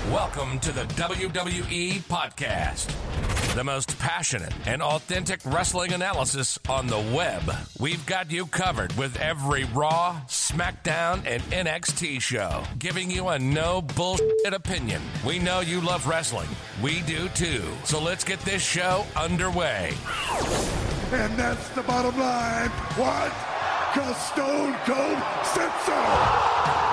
Welcome to the WWE Podcast, the most passionate and authentic wrestling analysis on the web. We've got you covered with every Raw, SmackDown, and NXT show, giving you a no bullshit opinion. We know you love wrestling. We do too. So let's get this show underway. And that's the bottom line. What? 'Cause Stone Cold said so.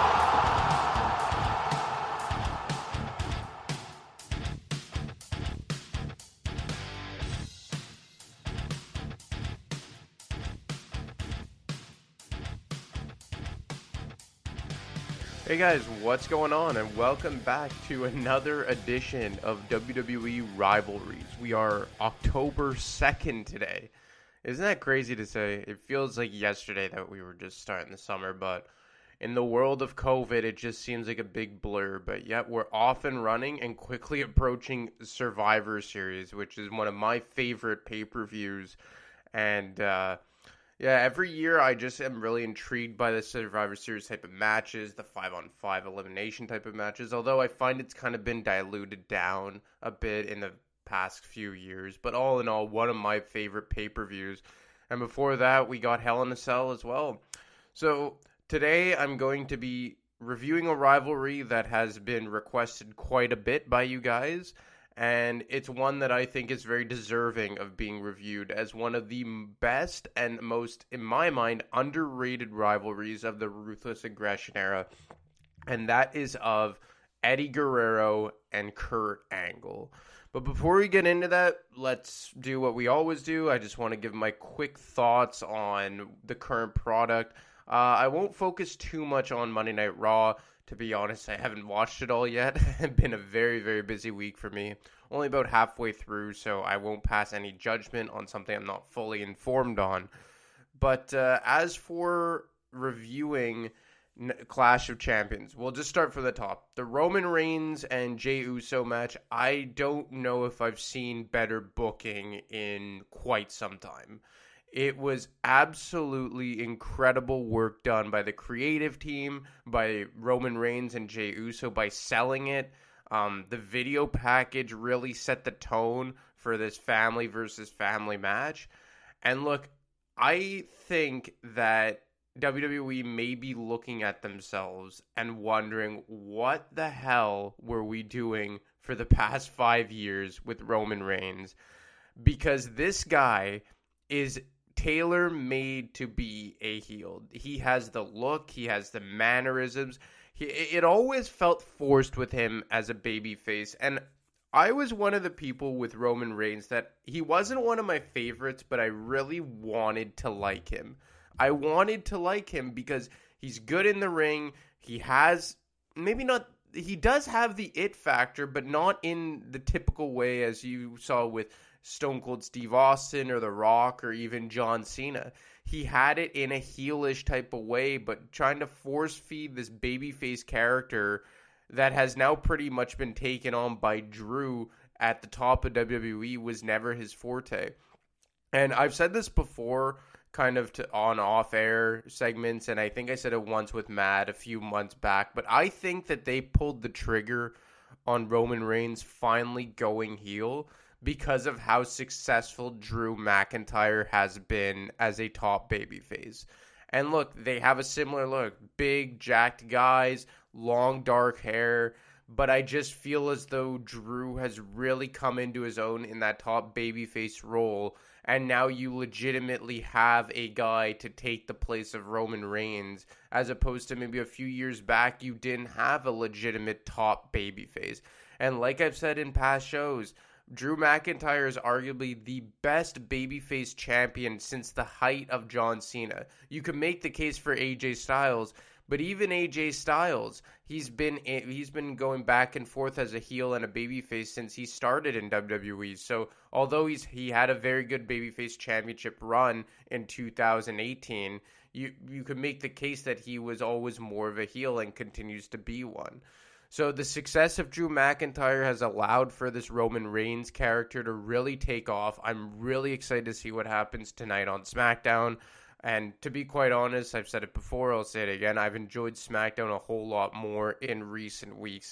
Hey guys, what's going on? And welcome back to another edition of WWE Rivalries. We are October 2nd today. Isn't that crazy to say? It feels like yesterday that we were just starting the summer, but in the world of COVID, it just seems like a big blur. But yet we're off and running and quickly approaching Survivor Series, which is one of my favorite pay-per-views. And yeah, every year I just am really intrigued by the Survivor Series type of matches, the 5-on-5 elimination type of matches, although I find it's kind of been diluted down a bit in the past few years. But all in all, one of my favorite pay-per-views. And before that, we got Hell in a Cell as well. So today I'm going to be reviewing a rivalry that has been requested quite a bit by you guys. And it's one that I think is very deserving of being reviewed as one of the best and most, in my mind, underrated rivalries of the Ruthless Aggression era. And that is of Eddie Guerrero and Kurt Angle. But before we get into that, let's do what we always do. I just want to give my quick thoughts on the current product. I won't focus too much on Monday Night Raw. To be honest, I haven't watched it all yet. It's been a very, very busy week for me. Only about halfway through, so I won't pass any judgment on something I'm not fully informed on. But as for reviewing Clash of Champions, we'll just start from the top. The Roman Reigns and Jey Uso match, I don't know if I've seen better booking in quite some time. It was absolutely incredible work done by the creative team, by Roman Reigns and Jey Uso, by selling it. The video package really set the tone for this family versus family match. And look, I think that WWE may be looking at themselves and wondering, what the hell were we doing for the past 5 years with Roman Reigns? Because this guy is tailor-made to be a heel. He has the look, he has the mannerisms. It always felt forced with him as a babyface, and I was one of the people with Roman Reigns that he wasn't one of my favorites, but I really wanted to like him. I wanted to like him because he's good in the ring. He has, he does have the it factor, but not in the typical way as you saw with Stone Cold Steve Austin or The Rock or even John Cena. He had it in a heelish type of way, but trying to force feed this babyface character that has now pretty much been taken on by Drew at the top of WWE was never his forte. And I've said this before, kind of on off-air segments, and I think I said it once with Matt a few months back, but I think that they pulled the trigger on Roman Reigns finally going heel because of how successful Drew McIntyre has been as a top babyface. And look, they have a similar look. Big, jacked guys, long, dark hair. But I just feel as though Drew has really come into his own in that top babyface role. And now you legitimately have a guy to take the place of Roman Reigns, as opposed to maybe a few years back, you didn't have a legitimate top babyface. And like I've said in past shows, Drew McIntyre is arguably the best babyface champion since the height of John Cena. You could make the case for AJ Styles, but even AJ Styles, he's been going back and forth as a heel and a babyface since he started in WWE. So although he had a very good babyface championship run in 2018, you could make the case that he was always more of a heel and continues to be one. So the success of Drew McIntyre has allowed for this Roman Reigns character to really take off. I'm really excited to see what happens tonight on SmackDown. And to be quite honest, I've said it before, I'll say it again, I've enjoyed SmackDown a whole lot more in recent weeks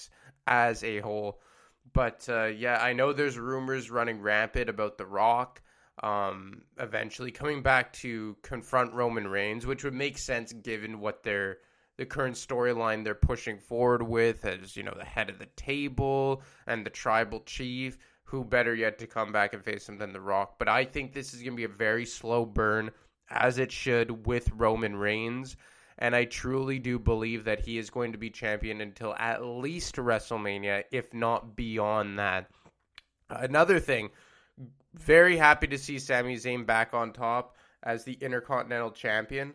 as a whole. But yeah, I know there's rumors running rampant about The Rock eventually coming back to confront Roman Reigns, which would make sense given what the current storyline they're pushing forward with, as, you know, the head of the table and the tribal chief. Who better yet to come back and face him than The Rock? But I think this is going to be a very slow burn, as it should, with Roman Reigns. And I truly do believe that he is going to be champion until at least WrestleMania, if not beyond that. Another thing, very happy to see Sami Zayn back on top as the Intercontinental Champion.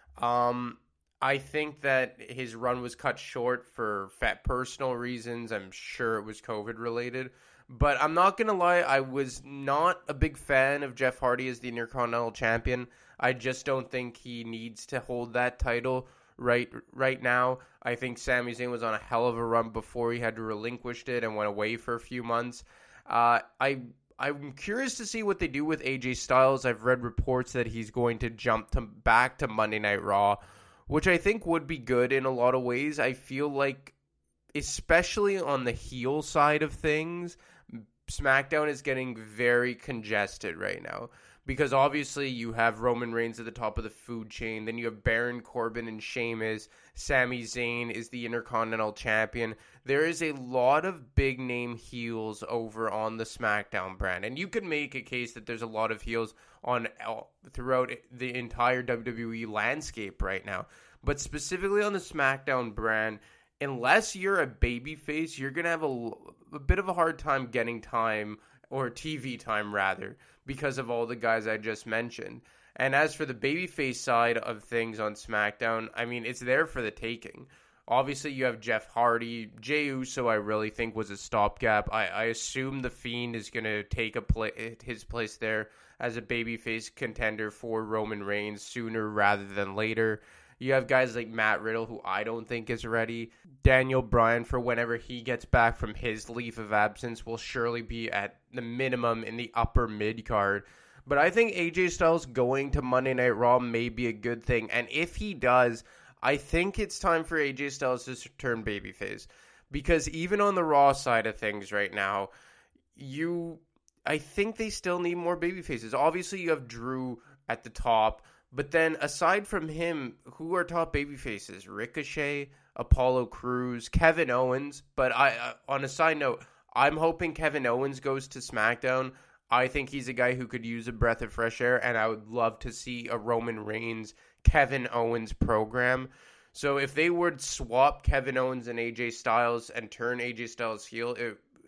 I think that his run was cut short for personal reasons. I'm sure it was COVID related. But I'm not going to lie, I was not a big fan of Jeff Hardy as the Intercontinental Champion. I just don't think he needs to hold that title right now. I think Sami Zayn was on a hell of a run before he had to relinquish it and went away for a few months. I'm curious to see what they do with AJ Styles. I've read reports that he's going to jump back to Monday Night Raw, which I think would be good in a lot of ways. I feel like, especially on the heel side of things, SmackDown is getting very congested right now. Because obviously you have Roman Reigns at the top of the food chain. Then you have Baron Corbin and Sheamus. Sami Zayn is the Intercontinental Champion. There is a lot of big name heels over on the SmackDown brand. And you can make a case that there's a lot of heels throughout the entire WWE landscape right now. But specifically on the SmackDown brand, unless you're a babyface, you're going to have a bit of a hard time getting time, or TV time rather, because of all the guys I just mentioned. And as for the babyface side of things on SmackDown, I mean, it's there for the taking. Obviously, you have Jeff Hardy. Jey Uso, I really think, was a stopgap. I assume The Fiend is going to take his place there as a babyface contender for Roman Reigns sooner rather than later. You have guys like Matt Riddle, who I don't think is ready. Daniel Bryan, for whenever he gets back from his leave of absence, will surely be at the minimum in the upper mid-card. But I think AJ Styles going to Monday Night Raw may be a good thing. And if he does, I think it's time for AJ Styles to turn babyface. Because even on the Raw side of things right now, I think they still need more babyfaces. Obviously, you have Drew at the top. But then, aside from him, who are top babyfaces? Ricochet, Apollo Crews, Kevin Owens. But on a side note, I'm hoping Kevin Owens goes to SmackDown. I think he's a guy who could use a breath of fresh air, and I would love to see a Roman Reigns, Kevin Owens program. So if they would swap Kevin Owens and AJ Styles and turn AJ Styles heel,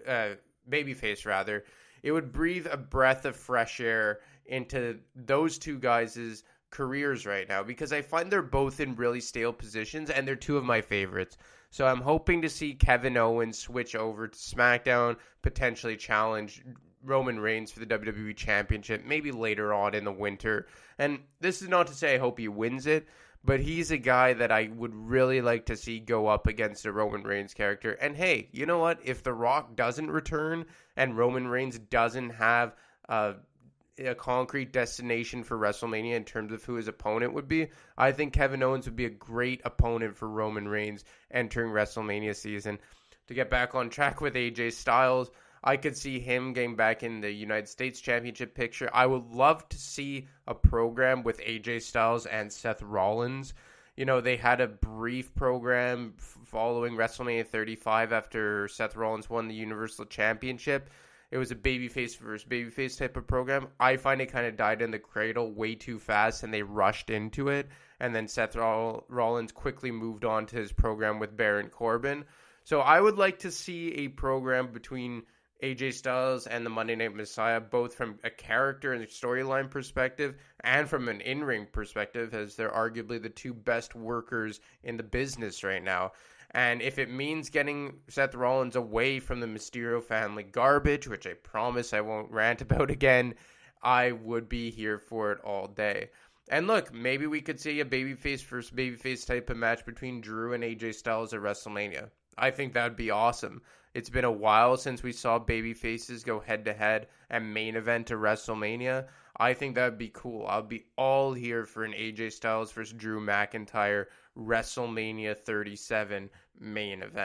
babyface rather, it would breathe a breath of fresh air into those two guys' careers right now, because I find they're both in really stale positions and they're two of my favorites. So I'm hoping to see Kevin Owens switch over to SmackDown, potentially challenge Roman Reigns for the WWE Championship, maybe later on in the winter. And this is not to say I hope he wins it, but he's a guy that I would really like to see go up against a Roman Reigns character. And hey, you know what? If The Rock doesn't return and Roman Reigns doesn't have a concrete destination for WrestleMania in terms of who his opponent would be, I think Kevin Owens would be a great opponent for Roman Reigns entering WrestleMania season. To get back on track with AJ Styles, I could see him getting back in the United States Championship picture. I would love to see a program with AJ Styles and Seth Rollins. You know, they had a brief program following WrestleMania 35 after Seth Rollins won the Universal Championship. It was a babyface versus babyface type of program. I find it kind of died in the cradle way too fast, and they rushed into it. And then Seth Rollins quickly moved on to his program with Baron Corbin. So I would like to see a program between AJ Styles and the Monday Night Messiah, both from a character and storyline perspective and from an in-ring perspective, as they're arguably the two best workers in the business right now. And if it means getting Seth Rollins away from the Mysterio family garbage, which I promise I won't rant about again, I would be here for it all day. And look, maybe we could see a babyface versus babyface type of match between Drew and AJ Styles at WrestleMania. I think that would be awesome. It's been a while since we saw babyfaces go head-to-head and main event to WrestleMania. I think that would be cool. I'll be all here for an AJ Styles versus Drew McIntyre WrestleMania 37 main event.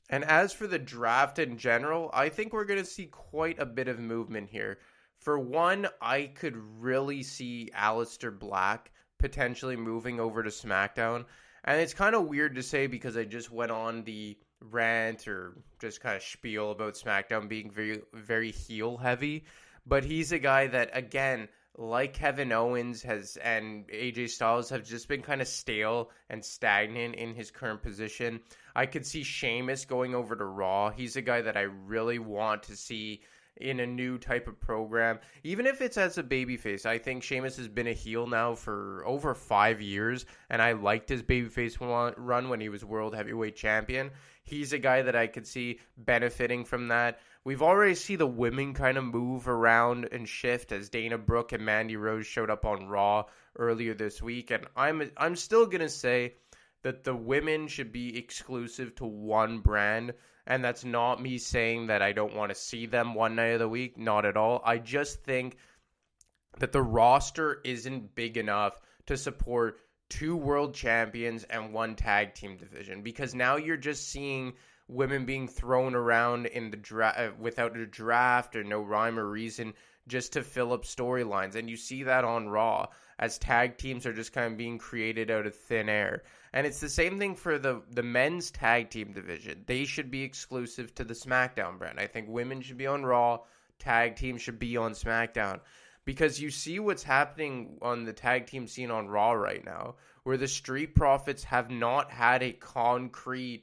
And as for the draft in general, I think we're going to see quite a bit of movement here. For one, I could really see Aleister Black potentially moving over to SmackDown. And it's kind of weird to say because I just went on the rant or just kind of spiel about SmackDown being very, very heel heavy. But he's a guy that, again, like Kevin Owens and AJ Styles have just been kind of stale and stagnant in his current position. I could see Sheamus going over to Raw. He's a guy that I really want to see in a new type of program, even if it's as a babyface. I think Sheamus has been a heel now for over 5 years, and I liked his babyface run when he was World Heavyweight Champion. He's a guy that I could see benefiting from that. We've already seen the women kind of move around and shift as Dana Brooke and Mandy Rose showed up on Raw earlier this week, and I'm still going to say that the women should be exclusive to one brand. And that's not me saying that I don't want to see them one night of the week. Not at all. I just think that the roster isn't big enough to support 2 world champions and 1 tag team division. Because now you're just seeing women being thrown around in the without a draft or no rhyme or reason just to fill up storylines. And you see that on Raw as tag teams are just kind of being created out of thin air. And it's the same thing for the men's tag team division. They should be exclusive to the SmackDown brand. I think women should be on Raw, tag teams should be on SmackDown. Because you see what's happening on the tag team scene on Raw right now, where the Street Profits have not had a concrete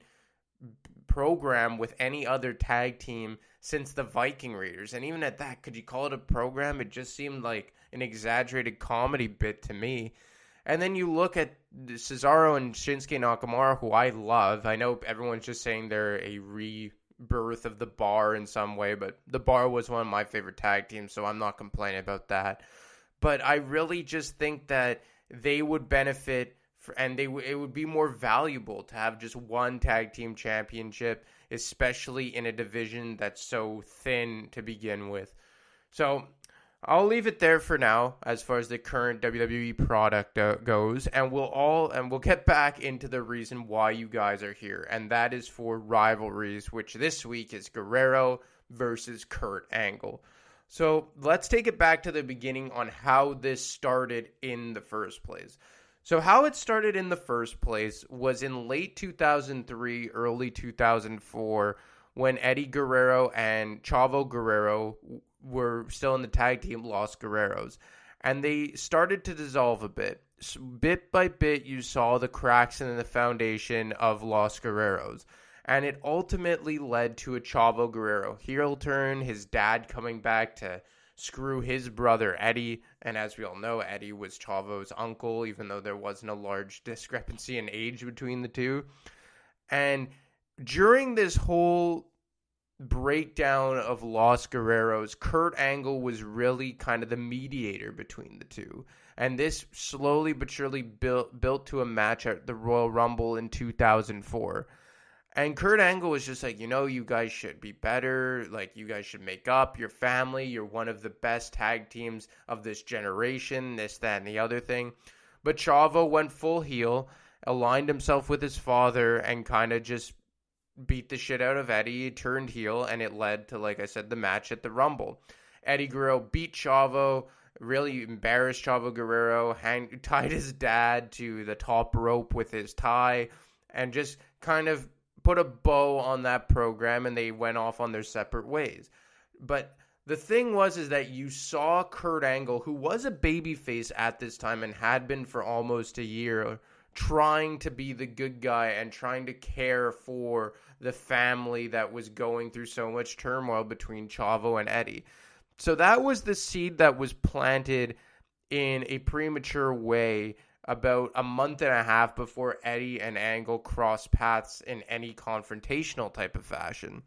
program with any other tag team since the Viking Raiders. And even at that, could you call it a program? It just seemed like an exaggerated comedy bit to me. And then you look at Cesaro and Shinsuke Nakamura, who I love. I know everyone's just saying they're a rebirth of the Bar in some way, but the Bar was one of my favorite tag teams, so I'm not complaining about that. But I really just think that they would benefit, and it would be more valuable to have just one tag team championship, especially in a division that's so thin to begin with. So I'll leave it there for now as far as the current WWE product goes, and we'll get back into the reason why you guys are here, and that is for rivalries, which this week is Guerrero versus Kurt Angle. So let's take it back to the beginning on how this started in the first place. So how it started in the first place was in late 2003, early 2004, when Eddie Guerrero and Chavo Guerrero were still in the tag team Los Guerreros. And they started to dissolve a bit. So bit by bit, you saw the cracks in the foundation of Los Guerreros. And it ultimately led to a Chavo Guerrero heel turn, his dad coming back to screw his brother Eddie. And as we all know, Eddie was Chavo's uncle, even though there wasn't a large discrepancy in age between the two. And during this whole breakdown of Los Guerreros, Kurt Angle was really kind of the mediator between the two. And this slowly but surely built to a match at the Royal Rumble in 2004. And Kurt Angle was just like, you guys should be better. Like, you guys should make up. Your family. You're one of the best tag teams of this generation. This, that, and the other thing. But Chavo went full heel, aligned himself with his father, and kind of just beat the shit out of Eddie, turned heel, and it led to, like I said, the match at the Rumble. Eddie Guerrero beat Chavo, really embarrassed Chavo Guerrero, tied his dad to the top rope with his tie, and just kind of put a bow on that program, and they went off on their separate ways. But the thing is that you saw Kurt Angle, who was a babyface at this time and had been for almost a year, trying to be the good guy and trying to care for the family that was going through so much turmoil between Chavo and Eddie. So that was the seed that was planted in a premature way about a month and a half before Eddie and Angle crossed paths in any confrontational type of fashion.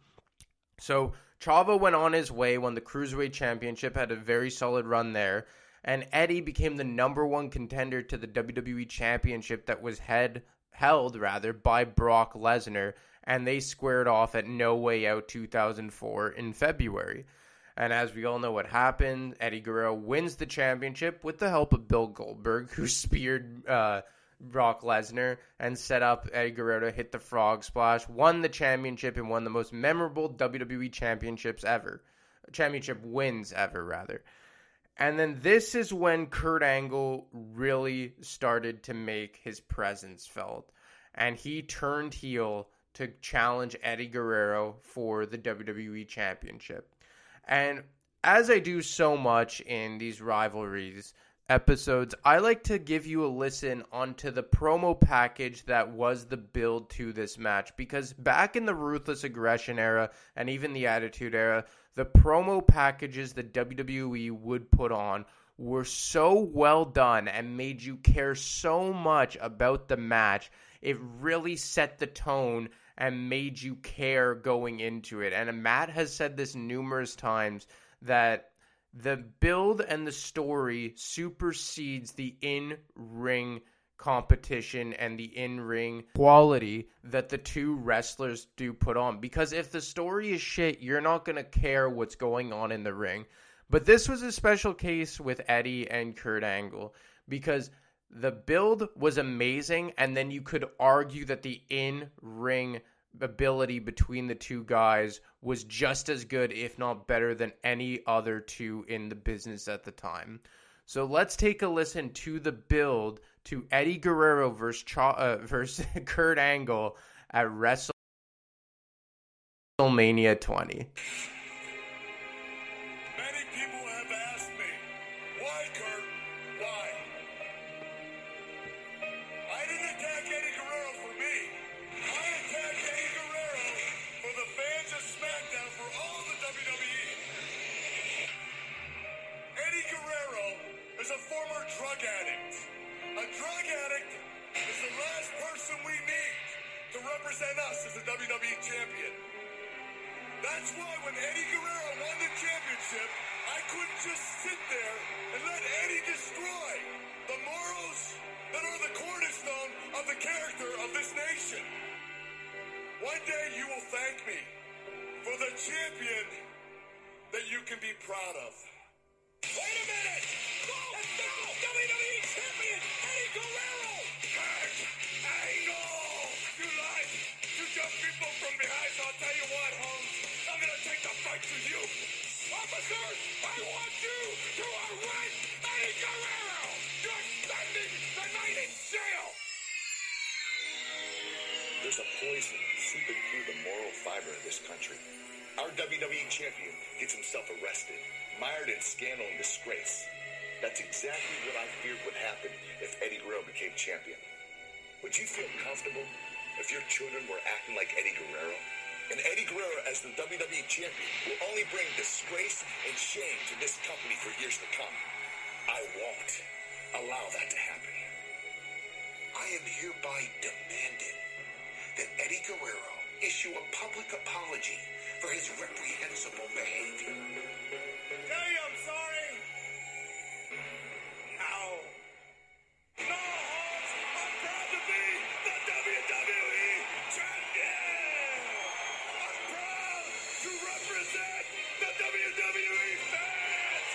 So Chavo went on his way, won the Cruiserweight Championship, had a very solid run there, and Eddie became the number one contender to the WWE Championship that was held by Brock Lesnar, and they squared off at No Way Out 2004 in February. And as we all know what happened, Eddie Guerrero wins the championship with the help of Bill Goldberg, who speared Brock Lesnar and set up Eddie Guerrero to hit the frog splash, won the championship, and won the most memorable WWE championship wins ever, rather. And then this is when Kurt Angle really started to make his presence felt. And he turned heel to challenge Eddie Guerrero for the WWE Championship. And as I do so much in these rivalries episodes, I like to give you a listen onto the promo package that was the build to this match. Because back in the Ruthless Aggression era and even the Attitude Era, the promo packages that WWE would put on were so well done and made you care so much about the match. It really set the tone and made you care going into it. And Matt has said this numerous times that the build and the story supersedes the in-ring competition and the in-ring quality that the two wrestlers do put on. Because if the story is shit, you're not going to care what's going on in the ring. But this was a special case with Eddie and Kurt Angle because the build was amazing, and then you could argue that the in-ring ability between the two guys was just as good, if not better, than any other two in the business at the time. So let's take a listen to the build to Eddie Guerrero versus Kurt Angle at WrestleMania 20. Many people have asked me, why, Kurt? Why? I didn't attack Eddie Guerrero for me. I attacked Eddie Guerrero for the fans of SmackDown, for all the WWE. Eddie Guerrero is a former drug addict. A drug addict is the last person we need to represent us as the WWE champion. That's why when Eddie Guerrero won the championship, I couldn't just sit there and let Eddie destroy the morals that are the cornerstone of the character of this nation. One day you will thank me for the champion that you can be proud of. Wait a minute! That's the WWE champion, Eddie Guerrero! Kurt Angle! You lied! You jumped people from behind, so I'll tell you what, Holmes. I'm gonna take the fight to you. Officers, I want you to arrest Eddie Guerrero! You're spending the night in jail! There's a poison seeping through the moral fiber of this country. Our WWE champion gets himself arrested, mired in scandal and disgrace. That's exactly what I feared would happen if Eddie Guerrero became champion. Would you feel comfortable if your children were acting like Eddie Guerrero? And Eddie Guerrero as the WWE champion will only bring disgrace and shame to this company for years to come. I won't allow that to happen. I am hereby demanding that Eddie Guerrero issue a public apology for his reprehensible behavior. Tell you I'm sorry. No. No, Holmes. I'm proud to be the WWE champion. I'm proud to represent the WWE fans.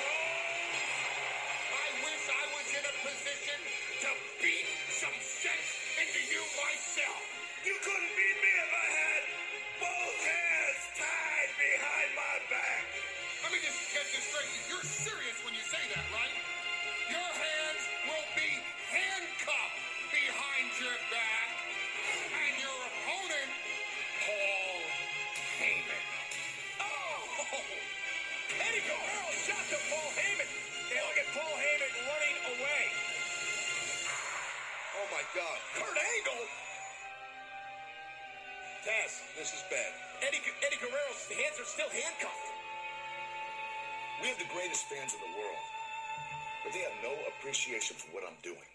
I wish I was in a position to beat some sense into you myself. You couldn't beat me if I had both hands tied behind my back. Let me just get this straight. You're serious when you say that, right? Your hands will be handcuffed behind your back. And your opponent, Paul Heyman. Oh! Eddie Guerrero shot to Paul Heyman. Hey, look at Paul Heyman running away. Oh, my God. Kurt Angle? Taz, this is bad. Eddie Guerrero's hands are still handcuffed. We have the greatest fans in the world, but they have no appreciation for what I'm doing.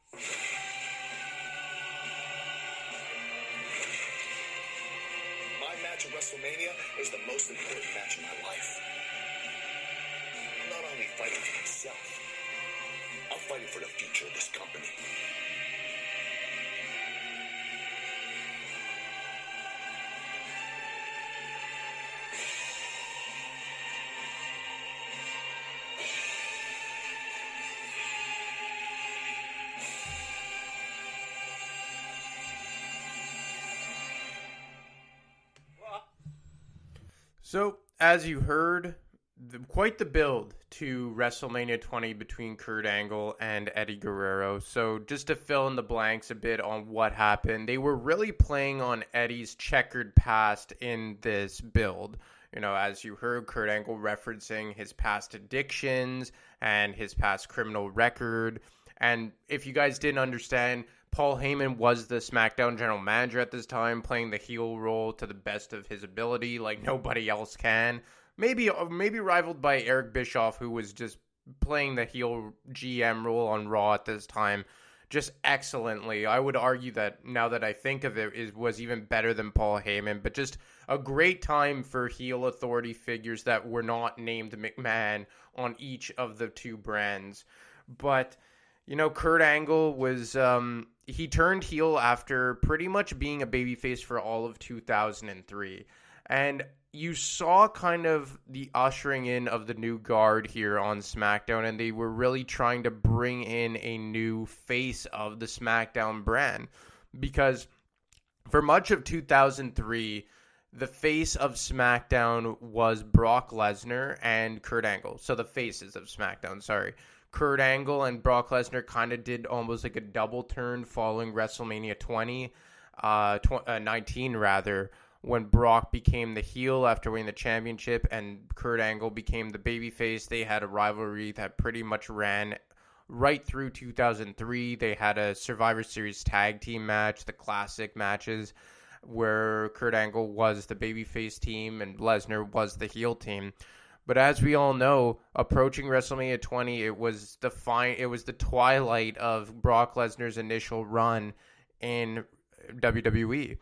My match at WrestleMania is the most important match of my life. I'm not only fighting for myself, I'm fighting for the future of this company. So, as you heard, quite the build to WrestleMania 20 between Kurt Angle and Eddie Guerrero. So, just to fill in the blanks a bit on what happened, they were really playing on Eddie's checkered past in this build. You know, as you heard, Kurt Angle referencing his past addictions and his past criminal record. And if you guys didn't understand, Paul Heyman was the SmackDown general manager at this time, playing the heel role to the best of his ability, like nobody else can. Maybe rivaled by Eric Bischoff, who was just playing the heel GM role on Raw at this time, just excellently. I would argue that, now that I think of it, was even better than Paul Heyman. But just a great time for heel authority figures that were not named McMahon on each of the two brands. But, you know, Kurt Angle was, he turned heel after pretty much being a babyface for all of 2003. And you saw kind of the ushering in of the new guard here on SmackDown, and they were really trying to bring in a new face of the SmackDown brand. Because for much of 2003, the face of SmackDown was Brock Lesnar and Kurt Angle. So the faces of SmackDown, sorry. Kurt Angle and Brock Lesnar kind of did almost like a double turn following WrestleMania 19 rather, when Brock became the heel after winning the championship and Kurt Angle became the babyface. They had a rivalry that pretty much ran right through 2003. They had a Survivor Series tag team match, the classic matches, where Kurt Angle was the babyface team and Lesnar was the heel team. But as we all know, approaching WrestleMania 20, it was the twilight of Brock Lesnar's initial run in WWE.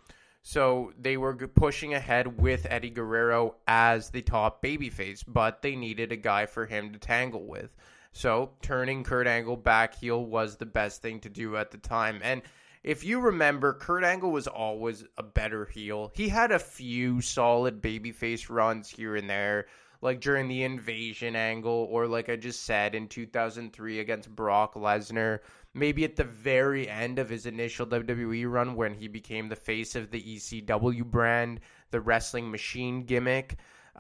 So they were pushing ahead with Eddie Guerrero as the top babyface, but they needed a guy for him to tangle with. So turning Kurt Angle back heel was the best thing to do at the time. And if you remember, Kurt Angle was always a better heel. He had a few solid babyface runs here and there, like during the Invasion angle, or like I just said, in 2003 against Brock Lesnar. Maybe at the very end of his initial WWE run when he became the face of the ECW brand, the Wrestling Machine gimmick.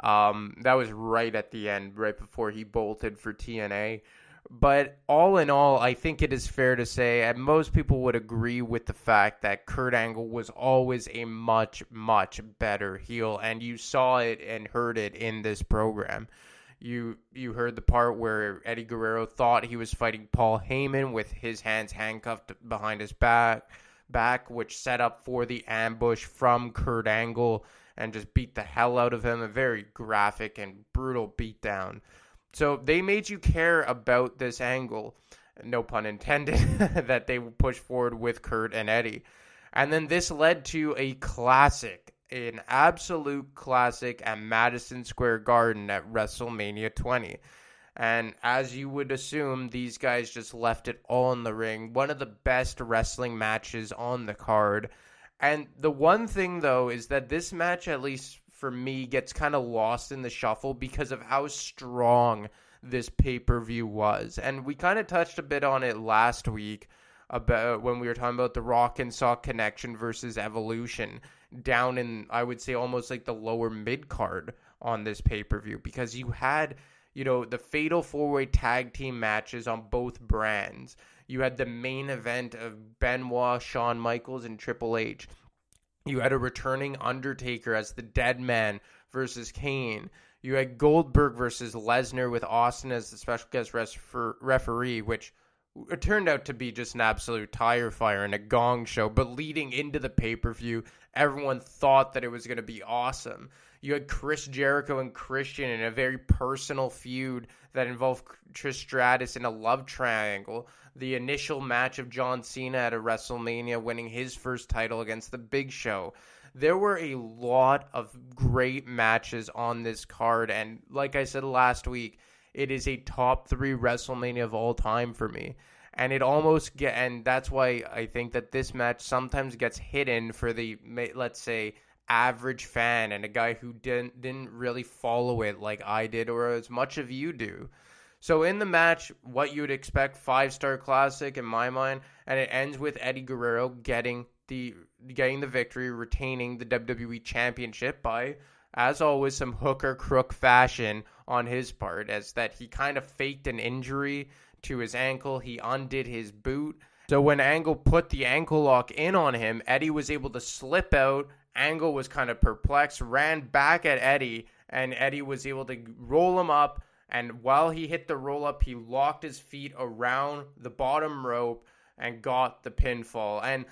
That was right at the end, right before he bolted for TNA. But all in all, I think it is fair to say, and most people would agree with the fact that Kurt Angle was always a much, much better heel. And you saw it and heard it in this program. You heard the part where Eddie Guerrero thought he was fighting Paul Heyman with his hands handcuffed behind his back, which set up for the ambush from Kurt Angle and just beat the hell out of him. A very graphic and brutal beatdown. So they made you care about this angle, no pun intended, that they push forward with Kurt and Eddie. And then this led to a classic, an absolute classic at Madison Square Garden at WrestleMania 20. And as you would assume, these guys just left it all in the ring. One of the best wrestling matches on the card. And the one thing, though, is that this match, at least for me, gets kind of lost in the shuffle because of how strong this pay-per-view was. And we kind of touched a bit on it last week about when we were talking about the Rock and Sock Connection versus Evolution down in, I would say, almost like the lower mid-card on this pay-per-view, because you had, you know, the fatal four-way tag team matches on both brands. You had the main event of Benoit, Shawn Michaels, and Triple H. You had a returning Undertaker as the Dead Man versus Kane. You had Goldberg versus Lesnar with Austin as the special guest referee, which it turned out to be just an absolute tire fire and a gong show. But leading into the pay-per-view, everyone thought that it was going to be awesome. You had Chris Jericho and Christian in a very personal feud that involved Trish Stratus in a love triangle. The initial match of John Cena at a WrestleMania winning his first title against The Big Show. There were a lot of great matches on this card, and like I said last week, it is a top 3 WrestleMania of all time for me. And it almost and that's why I think that this match sometimes gets hidden for the, let's say, average fan and a guy who didn't really follow it like I did or as much of you do. So in the match, what you would expect, 5-star classic in my mind, and it ends with Eddie Guerrero getting the victory, retaining the WWE Championship by as always, some hooker crook fashion on his part, as that he kind of faked an injury to his ankle. He undid his boot. So when Angle put the ankle lock in on him, Eddie was able to slip out. Angle was kind of perplexed, ran back at Eddie, and Eddie was able to roll him up. And while he hit the roll up, he locked his feet around the bottom rope and got the pinfall. And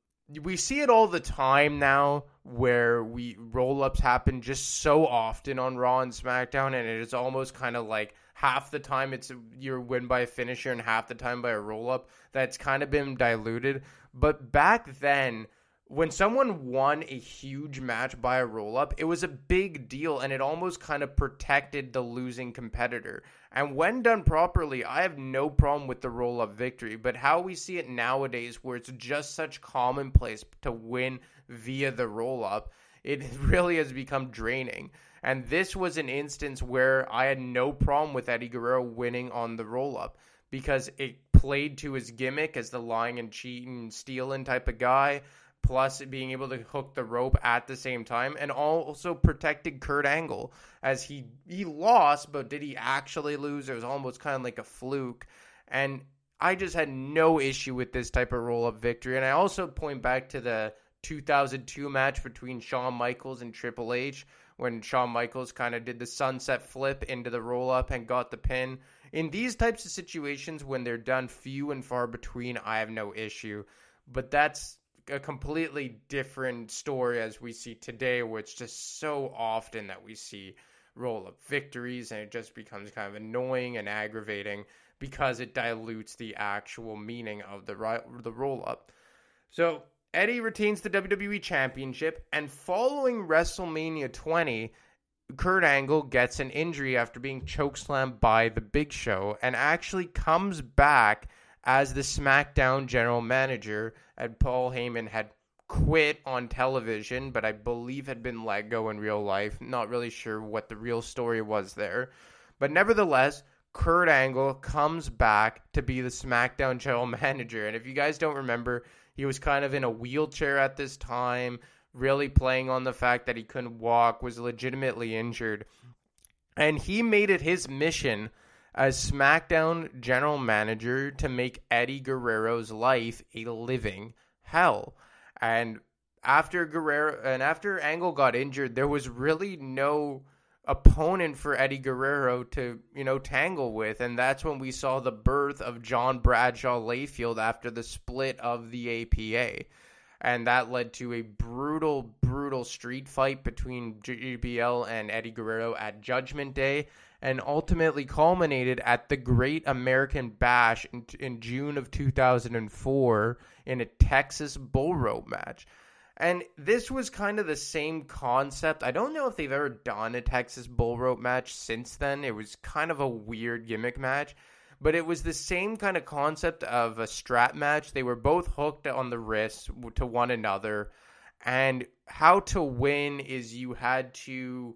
we see it all the time now where roll-ups happen just so often on Raw and SmackDown, and it is almost kind of like half the time it's your win by a finisher and half the time by a roll-up. That's kind of been diluted. But back then, when someone won a huge match by a roll-up, it was a big deal, and it almost kind of protected the losing competitor. And when done properly, I have no problem with the roll-up victory. But how we see it nowadays, where it's just such commonplace to win via the roll-up, it really has become draining. And this was an instance where I had no problem with Eddie Guerrero winning on the roll-up, because it played to his gimmick as the lying and cheating, stealing type of guy, plus being able to hook the rope at the same time, and also protected Kurt Angle, as he lost, but did he actually lose? It was almost kind of like a fluke, and I just had no issue with this type of roll-up victory. And I also point back to the 2002 match between Shawn Michaels and Triple H, when Shawn Michaels kind of did the sunset flip into the roll-up and got the pin. In these types of situations, when they're done few and far between, I have no issue, but that's a completely different story as we see today, where it's just so often that we see roll-up victories, and it just becomes kind of annoying and aggravating because it dilutes the actual meaning of the roll-up. So Eddie retains the WWE Championship, and following WrestleMania 20, Kurt Angle gets an injury after being chokeslammed by The Big Show, and actually comes back as the SmackDown general manager, and Paul Heyman had quit on television, but I believe had been let go in real life. Not really sure what the real story was there. But nevertheless, Kurt Angle comes back to be the SmackDown general manager. And if you guys don't remember, he was kind of in a wheelchair at this time, really playing on the fact that he couldn't walk, was legitimately injured. And he made it his mission as SmackDown general manager to make Eddie Guerrero's life a living hell. And after Angle got injured, there was really no opponent for Eddie Guerrero to, tangle with. And that's when we saw the birth of John Bradshaw Layfield after the split of the APA. And that led to a brutal, brutal street fight between JBL and Eddie Guerrero at Judgment Day, and ultimately culminated at the Great American Bash in June of 2004 in a Texas Bull Rope match. And this was kind of the same concept. I don't know if they've ever done a Texas Bull Rope match since then. It was kind of a weird gimmick match. But it was the same kind of concept of a strap match. They were both hooked on the wrists to one another. And how to win is you had to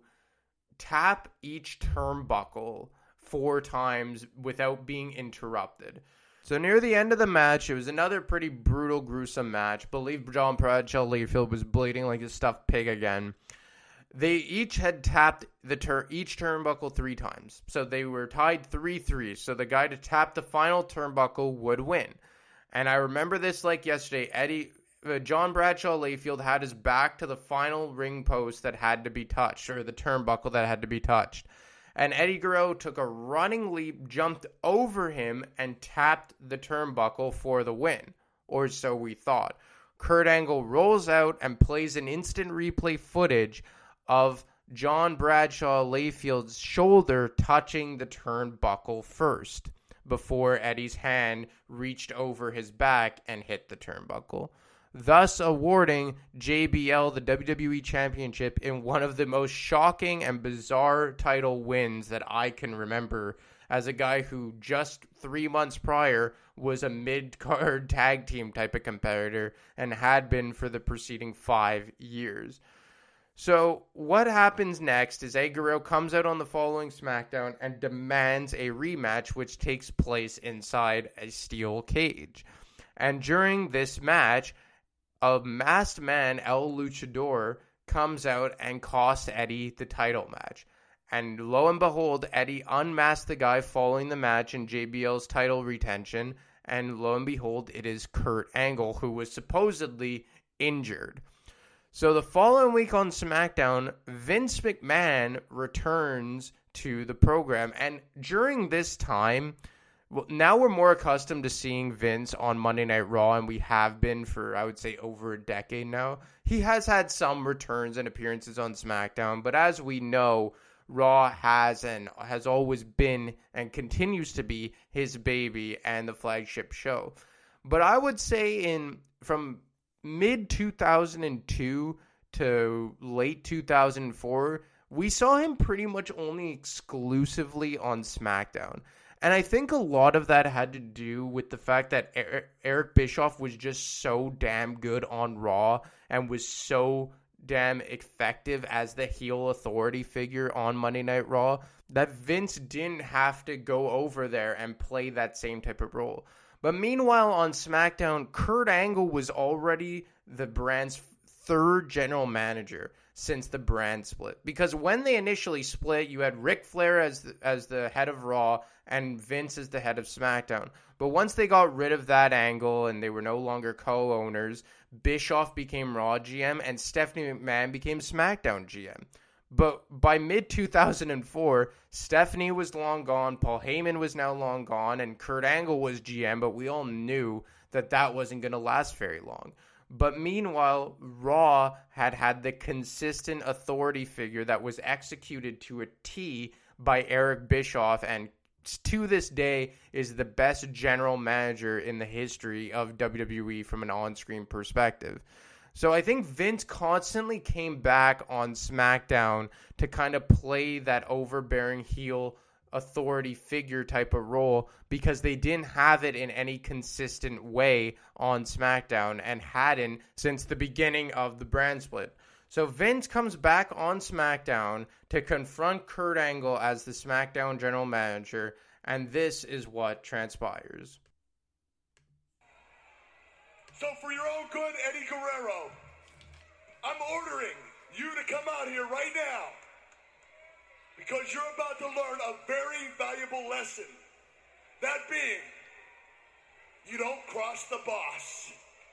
tap each turnbuckle 4 times without being interrupted. So near the end of the match, it was another pretty brutal, gruesome match. I believe John Bradshaw Layfield was bleeding like a stuffed pig again. They each had tapped each turnbuckle 3 times. So they were tied 3-3. So the guy to tap the final turnbuckle would win. And I remember this like yesterday. John Bradshaw Layfield had his back to the final ring post that had to be touched, or the turnbuckle that had to be touched. And Eddie Guerrero took a running leap, jumped over him, and tapped the turnbuckle for the win. Or so we thought. Kurt Angle rolls out and plays an instant replay footage of John Bradshaw Layfield's shoulder touching the turnbuckle first, before Eddie's hand reached over his back and hit the turnbuckle, thus awarding JBL the WWE Championship in one of the most shocking and bizarre title wins that I can remember, as a guy who just 3 months prior was a mid-card tag team type of competitor and had been for the preceding 5 years. So what happens next is Eddie Guerrero comes out on the following SmackDown and demands a rematch, which takes place inside a steel cage. And during this match, a masked man, El Luchador, comes out and costs Eddie the title match. And lo and behold, Eddie unmasked the guy following the match in JBL's title retention. And lo and behold, it is Kurt Angle, who was supposedly injured. So the following week on SmackDown, Vince McMahon returns to the program. And during this time, well, now we're more accustomed to seeing Vince on Monday Night Raw, and we have been for, I would say, over a decade now. He has had some returns and appearances on SmackDown, but as we know, Raw has always been and continues to be his baby and the flagship show. But I would say from mid-2002 to late 2004, we saw him pretty much only exclusively on SmackDown. And I think a lot of that had to do with the fact that Eric Bischoff was just so damn good on Raw and was so damn effective as the heel authority figure on Monday Night Raw that Vince didn't have to go over there and play that same type of role. But meanwhile, on SmackDown, Kurt Angle was already the brand's third general manager since the brand split. Because when they initially split, you had Ric Flair as the head of Raw and Vince as the head of SmackDown. But once they got rid of that angle and they were no longer co-owners, Bischoff became Raw GM and Stephanie McMahon became SmackDown GM. But by mid-2004, Stephanie was long gone, Paul Heyman was now long gone, and Kurt Angle was GM, but we all knew that wasn't going to last very long. But meanwhile, Raw had the consistent authority figure that was executed to a T by Eric Bischoff, and to this day is the best general manager in the history of WWE from an on-screen perspective. So I think Vince constantly came back on SmackDown to kind of play that overbearing heel authority figure type of role because they didn't have it in any consistent way on SmackDown and hadn't since the beginning of the brand split. So Vince comes back on SmackDown to confront Kurt Angle as the SmackDown general manager, and this is what transpires. So for your own good, Eddie Guerrero, I'm ordering you to come out here right now because you're about to learn a very valuable lesson. That being, you don't cross the boss.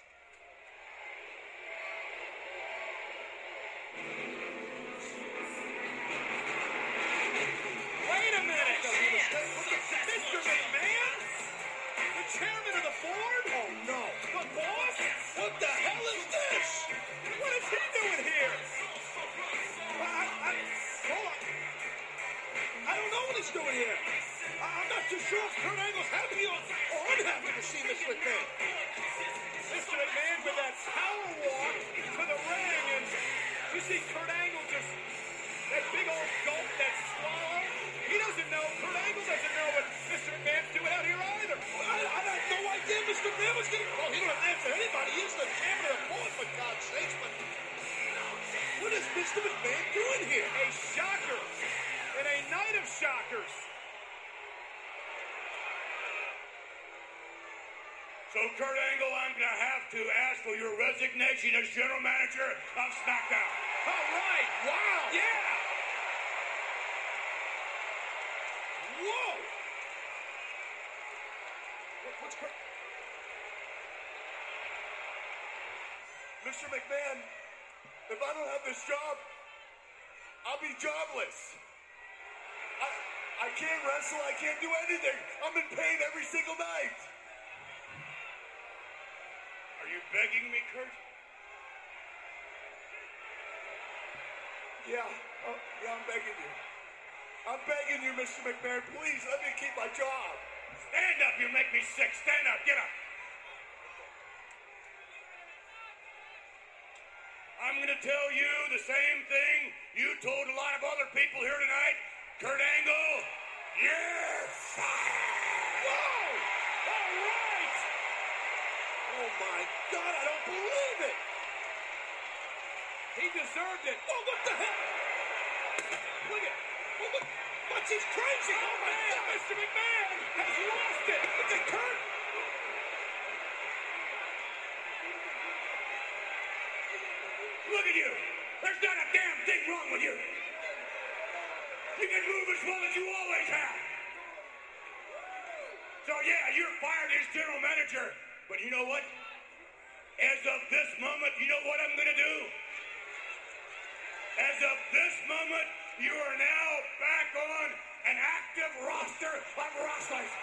Wait a minute! Mr. McMahon? The chairman of the board? Oh no! The boss? What the hell is this? What is he doing here? Hold on. I don't know what he's doing here. I'm not too sure if Kurt Angle's happy or unhappy to see Mr. McMahon. Mr. McMahon with that power walk to the ring, and you see Kurt Angle just, that big old gulp, that swallow. He doesn't know, Kurt Angle doesn't know what Mr. McMahon's doing out here either. I had no idea Mr. McMahon was getting, well, he don't have to answer anybody. He's the chairman of the board, for God's sakes, but what is Mr. McMahon doing here? A shocker. And a night of shockers. So Kurt Angle, I'm going to have to ask for your resignation as general manager of SmackDown. All right. Wow. Yeah. Whoa. What's Kurt? Mr. McMahon, if I don't have this job, I'll be jobless. I can't wrestle, I can't do anything. I'm in pain every single night. Are you begging me, Kurt? Yeah, I'm begging you. I'm begging you, Mr. McMahon, please let me keep my job. Stand up, you make me sick. Stand up, get up. I'm going to tell you the same thing you told a lot of other people here tonight. Kurt Angle, you're fired! Whoa! All right! Oh my God, I don't believe it! He deserved it. Oh, what the hell? Look at, oh, look, watch, he's crazy! Oh my God, Mr. McMahon has lost it! Look at Kurt! Look at you! There's not a you. You can move as well as you always have. So yeah, you're fired as general manager. But you know what? As of this moment, you know what I'm going to do? As of this moment, you are now back on an active roster of wrestlers.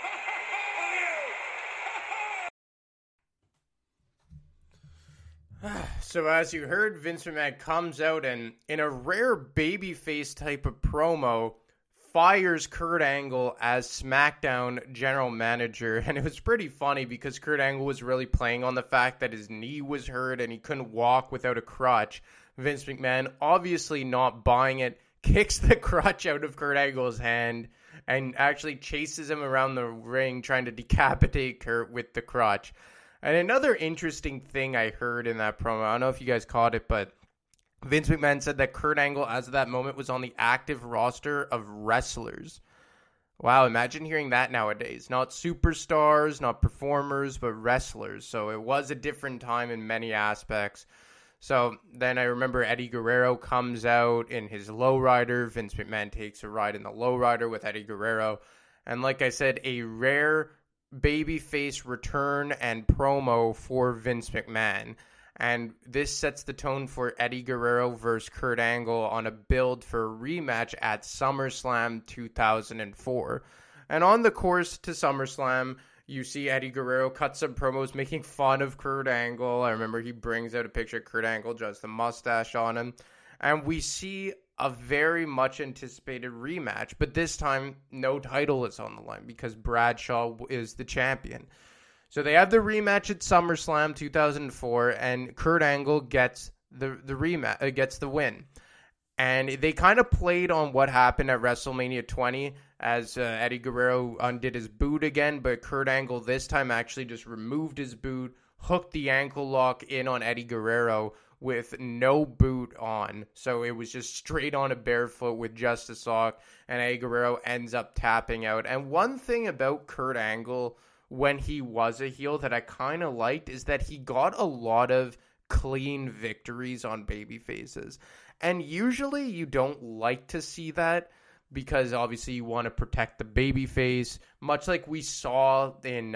So as you heard, Vince McMahon comes out and, in a rare babyface type of promo, fires Kurt Angle as SmackDown general manager. And it was pretty funny because Kurt Angle was really playing on the fact that his knee was hurt and he couldn't walk without a crutch. Vince McMahon, obviously not buying it, kicks the crutch out of Kurt Angle's hand and actually chases him around the ring trying to decapitate Kurt with the crutch. And another interesting thing I heard in that promo, I don't know if you guys caught it, but Vince McMahon said that Kurt Angle, as of that moment, was on the active roster of wrestlers. Wow, imagine hearing that nowadays. Not superstars, not performers, but wrestlers. So it was a different time in many aspects. So then I remember Eddie Guerrero comes out in his lowrider. Vince McMahon takes a ride in the lowrider with Eddie Guerrero. And like I said, a rare babyface return and promo for Vince McMahon. And this sets the tone for Eddie Guerrero versus Kurt Angle on a build for a rematch at SummerSlam 2004. And on the course to SummerSlam, you see Eddie Guerrero cut some promos making fun of Kurt Angle. I remember he brings out a picture of Kurt Angle, just the mustache on him. And we see a very much anticipated rematch. But this time, no title is on the line because Bradshaw is the champion. So they have the rematch at SummerSlam 2004, and Kurt Angle gets the rematch, gets the win. And they kind of played on what happened at WrestleMania 20 as Eddie Guerrero undid his boot again, but Kurt Angle this time actually just removed his boot, hooked the ankle lock in on Eddie Guerrero with no boot on. So it was just straight on a barefoot with just a sock, and Eddie Guerrero ends up tapping out. And one thing about Kurt Angle when he was a heel that I kind of liked is that he got a lot of clean victories on baby faces. And usually you don't like to see that because obviously you want to protect the baby face, much like we saw in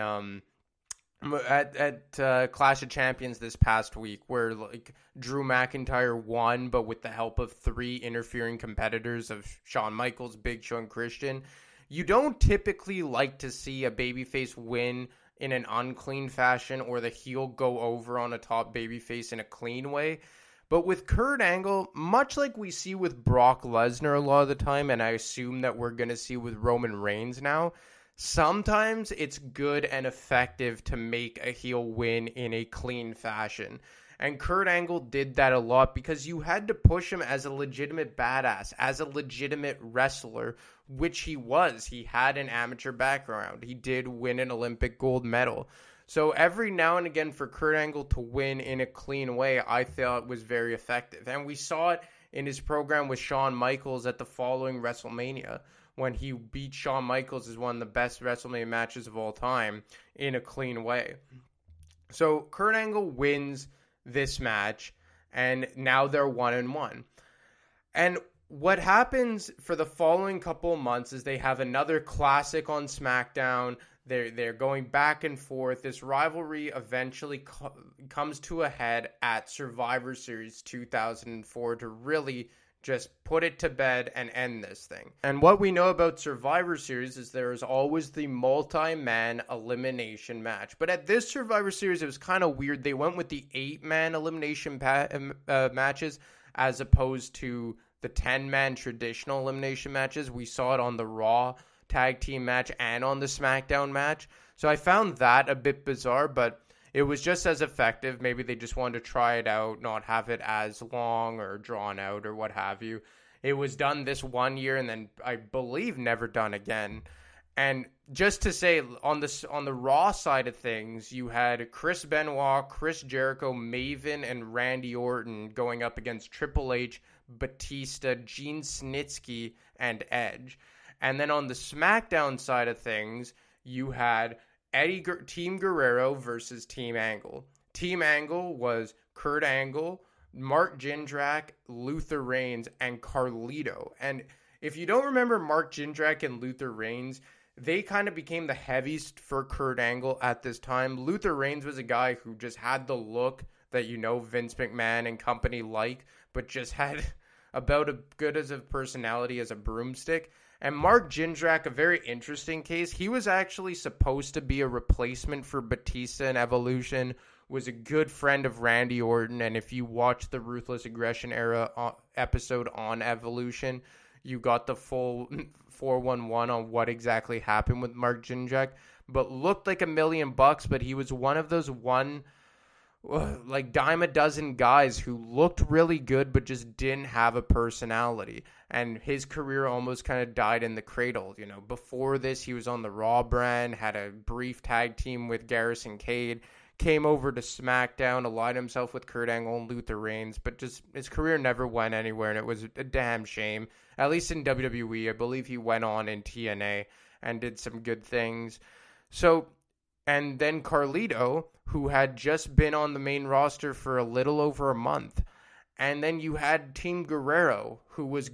at Clash of Champions this past week where like Drew McIntyre won, but with the help of 3 interfering competitors of Shawn Michaels, Big Show, and Christian. You don't typically like to see a babyface win in an unclean fashion or the heel go over on a top babyface in a clean way. But with Kurt Angle, much like we see with Brock Lesnar a lot of the time, and I assume that we're going to see with Roman Reigns now, sometimes it's good and effective to make a heel win in a clean fashion. And Kurt Angle did that a lot because you had to push him as a legitimate badass, as a legitimate wrestler, which he was. He had an amateur background. He did win an Olympic gold medal. So every now and again for Kurt Angle to win in a clean way, I thought was very effective. And we saw it in his program with Shawn Michaels at the following WrestleMania when he beat Shawn Michaels as one of the best WrestleMania matches of all time in a clean way. So Kurt Angle wins this match, and now they're 1-1. And what happens for the following couple of months is they have another classic on SmackDown. They're going back and forth. This rivalry eventually comes to a head at Survivor Series 2004 to really just put it to bed and end this thing. And what we know about Survivor Series is there is always the multi-man elimination match. But at this Survivor Series, it was kind of weird. They went with the 8-man elimination matches as opposed to the 10-man traditional elimination matches. We saw it on the Raw tag team match and on the SmackDown match. So I found that a bit bizarre, but it was just as effective. Maybe they just wanted to try it out, not have it as long or drawn out or what have you. It was done this one year and then I believe never done again. And just to say, on the Raw side of things, you had Chris Benoit, Chris Jericho, Maven, and Randy Orton going up against Triple H, Batista, Gene Snitsky, and Edge. And then on the SmackDown side of things, you had Team Guerrero versus Team Angle. Team Angle was Kurt Angle, Mark Jindrak, Luther Reigns, and Carlito. And if you don't remember Mark Jindrak and Luther Reigns, they kind of became the heavies for Kurt Angle at this time. Luther Reigns was a guy who just had the look that, you know, Vince McMahon and company like, but just had about as good as a personality as a broomstick. And Mark Jindrak, a very interesting case. He was actually supposed to be a replacement for Batista in Evolution, was a good friend of Randy Orton. And if you watch the Ruthless Aggression Era episode on Evolution, you got the full 411 on what exactly happened with Mark Jindrak. But looked like $1 million, but he was one of those like dime a dozen guys who looked really good but just didn't have a personality, and his career almost kind of died in the cradle. You know, before this he was on the Raw brand, had a brief tag team with Garrison Cade, came over to SmackDown, allied himself with Kurt Angle and Luther Reigns, but just his career never went anywhere, and it was a damn shame. At least in WWE, I believe he went on in TNA and did some good things. So, and then Carlito, who had just been on the main roster for a little over a month. And then you had Team Guerrero, who was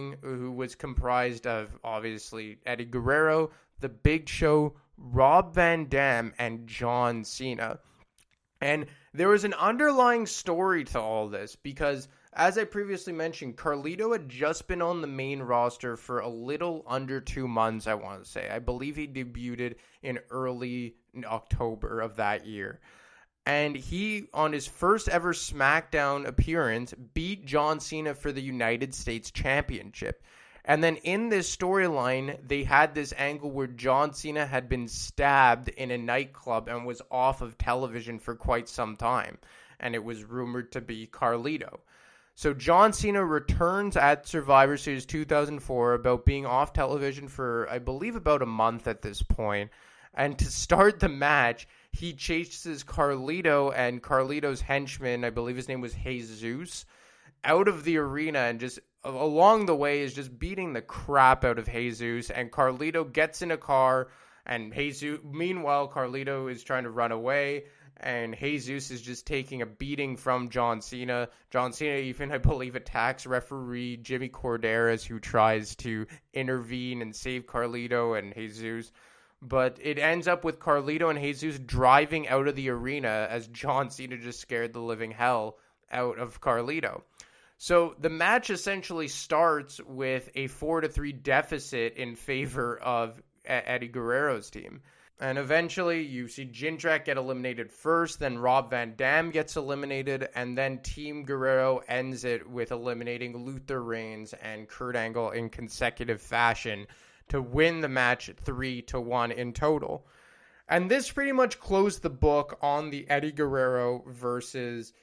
comprised of, obviously, Eddie Guerrero, The Big Show, Rob Van Dam, and John Cena. And there was an underlying story to all this because, as I previously mentioned, Carlito had just been on the main roster for a little under 2 months, I want to say. I believe he debuted in early October of that year. And he, on his first ever SmackDown appearance, beat John Cena for the United States Championship. And then in this storyline, they had this angle where John Cena had been stabbed in a nightclub and was off of television for quite some time. And it was rumored to be Carlito. So John Cena returns at Survivor Series 2004 about being off television for, I believe, about a month at this point. And to start the match, he chases Carlito and Carlito's henchman, I believe his name was Jesus, out of the arena, and just along the way is just beating the crap out of Jesus. And Carlito gets in a car, and meanwhile, Carlito is trying to run away, and Jesus is just taking a beating from John Cena. John Cena even, I believe, attacks referee Jimmy Corderas, who tries to intervene and save Carlito and Jesus. But it ends up with Carlito and Jesus driving out of the arena as John Cena just scared the living hell out of Carlito. So the match essentially starts with a 4-3 deficit in favor of Eddie Guerrero's team. And eventually you see Jindrak get eliminated first, then Rob Van Dam gets eliminated, and then Team Guerrero ends it with eliminating Luther Reigns and Kurt Angle in consecutive fashion to win the match 3-1 in total. And this pretty much closed the book on the Eddie Guerrero versus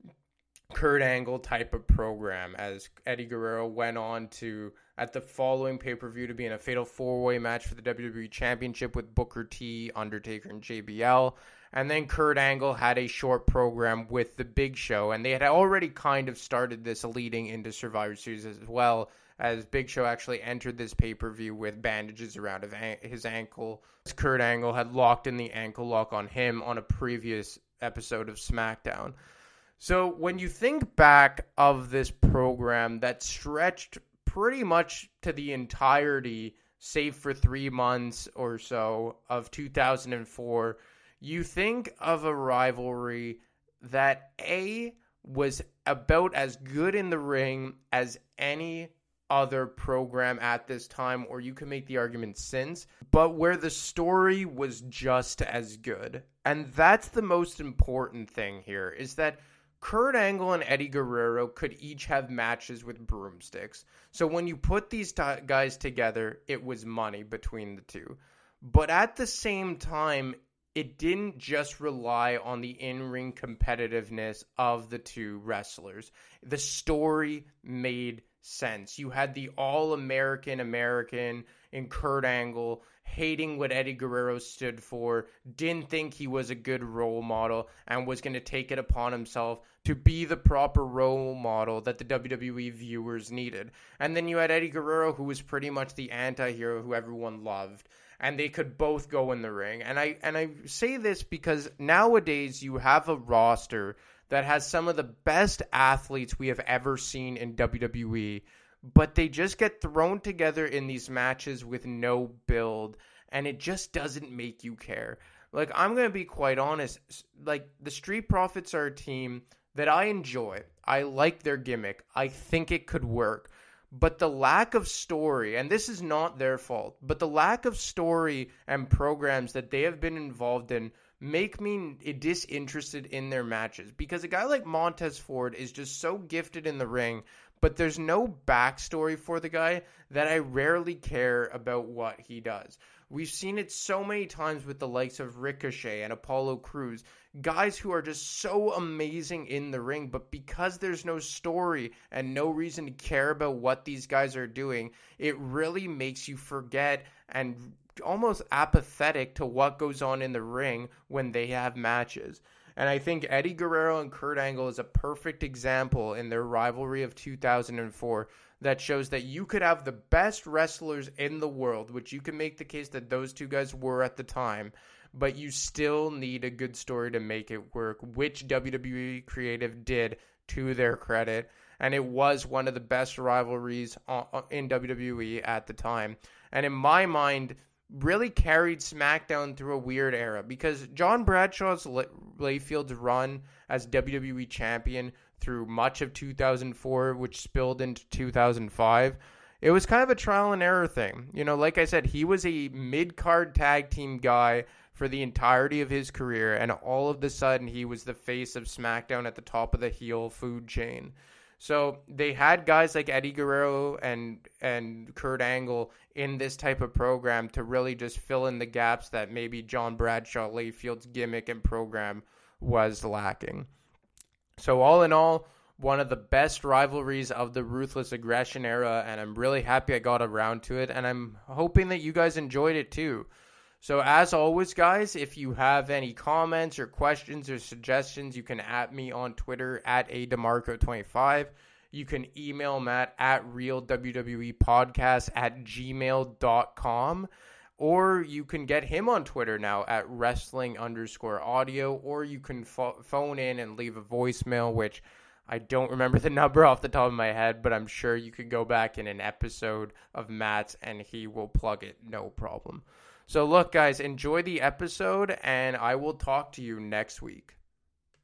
Kurt Angle type of program, as Eddie Guerrero went on to, at the following pay-per-view, to be in a fatal four-way match for the WWE Championship with Booker T, Undertaker, and JBL. And then Kurt Angle had a short program with The Big Show, and they had already kind of started this leading into Survivor Series as well, as Big Show actually entered this pay-per-view with bandages around his ankle. Kurt Angle had locked in the ankle lock on him on a previous episode of SmackDown. So when you think back of this program that stretched pretty much to the entirety, save for 3 months or so, of 2004, you think of a rivalry that was about as good in the ring as any other program at this time, or you can make the argument since, but where the story was just as good. And that's the most important thing here, is that Kurt Angle and Eddie Guerrero could each have matches with broomsticks. So when you put these guys together, it was money between the two. But at the same time, it didn't just rely on the in-ring competitiveness of the two wrestlers. The story made sense. You had the all-American in Kurt Angle, hating what Eddie Guerrero stood for, didn't think he was a good role model, and was going to take it upon himself to be the proper role model that the WWE viewers needed. And then you had Eddie Guerrero, who was pretty much the anti-hero who everyone loved. And they could both go in the ring. And I say this because nowadays you have a roster that has some of the best athletes we have ever seen in WWE, but they just get thrown together in these matches with no build, and it just doesn't make you care. Like, I'm going to be quite honest, like, the Street Profits are a team that I enjoy. I like their gimmick. I think it could work. But the lack of story, and this is not their fault, but the lack of story and programs that they have been involved in make me disinterested in their matches. Because a guy like Montez Ford is just so gifted in the ring, but there's no backstory for the guy that I rarely care about what he does. We've seen it so many times with the likes of Ricochet and Apollo Crews, guys who are just so amazing in the ring, but because there's no story and no reason to care about what these guys are doing, it really makes you forget and almost apathetic to what goes on in the ring when they have matches. And I think Eddie Guerrero and Kurt Angle is a perfect example in their rivalry of 2004 that shows that you could have the best wrestlers in the world, which you can make the case that those two guys were at the time, but you still need a good story to make it work, which WWE Creative did, to their credit. And it was one of the best rivalries in WWE at the time. And in my mind, really carried SmackDown through a weird era, because John Bradshaw's Layfield's run as WWE champion through much of 2004, which spilled into 2005, it was kind of a trial and error thing. You know, like I said, he was a mid-card tag team guy for the entirety of his career, and all of a sudden he was the face of SmackDown at the top of the heel food chain. So they had guys like Eddie Guerrero and Kurt Angle in this type of program to really just fill in the gaps that maybe John Bradshaw Layfield's gimmick and program was lacking. So all in all, one of the best rivalries of the Ruthless Aggression era, and I'm really happy I got around to it, and I'm hoping that you guys enjoyed it too. So as always, guys, if you have any comments or questions or suggestions, you can @ me on Twitter at @DeMarco25. You can email Matt at realwwepodcast@gmail.com. Or you can get him on Twitter now at wrestling_audio, or you can phone in and leave a voicemail, which I don't remember the number off the top of my head, but I'm sure you could go back in an episode of Matt's and he will plug it, no problem. So look, guys, enjoy the episode, and I will talk to you next week.